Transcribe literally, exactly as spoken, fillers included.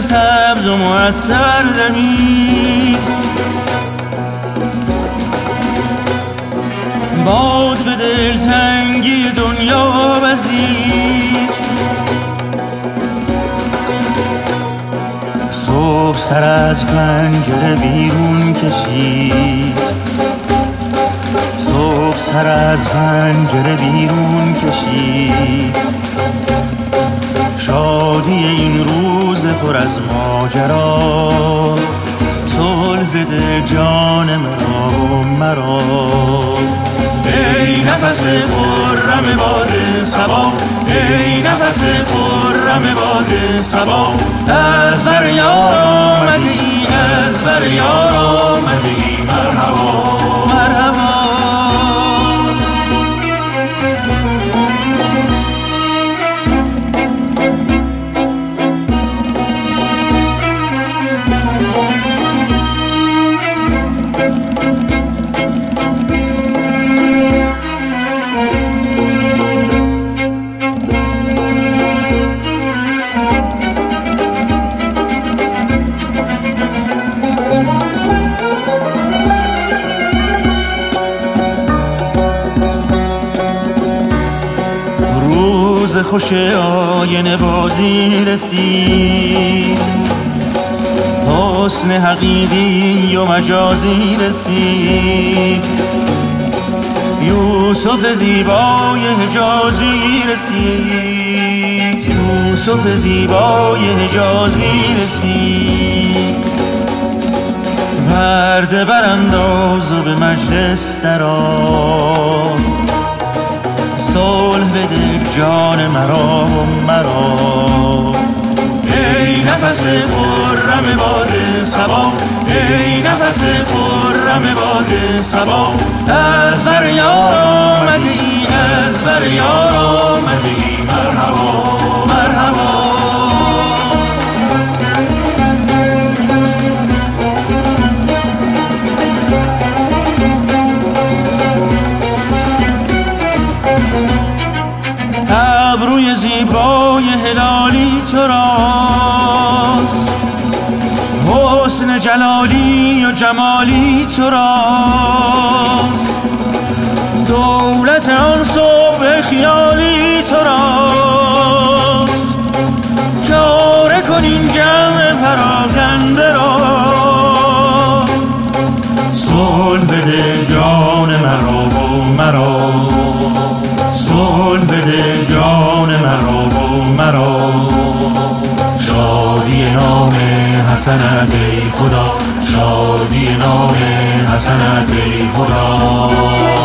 سبز و معطر دمید، باد به دلتنگی دنیا وزید. صبح سر از پنجره بیرون کشید، صبح سر از پنجره بیرون کشید. شادی این روز پر از ماجرا، صلح بده جان مرا و مرا. ای نفس خرم باد صبا، ای نفس خرم باد صبا. از بر یار آمده ای، از بر یار آمده ای، مرحبا مرحبا. روز خوش آینه بازی رسید، حسن حقیقی و مجازی رسید. یوسف زیبای حجازی رسید، یوسف زیبای حجازی رسید. پرده برانداز و به مجلس درآ، صلح بده جان مرا و مرا. ای نفس خرم باد صبا، ای نفس خرم باد صبا. از بر یار آمده ای، از بر یار آمده ای، مرحبا مرحبا. ابروی زیبای هلالی تو راست، حسن جلالی و جمالی تو راست. دولت آن صبح خیالی تو راست. چاره کن این جمع پراکنده را، صلح بده جان مرا و مرا. صلح بده جان مرا و مرا. شادی نام حسنت ای خدا، شادی نام حسنت ای خدا.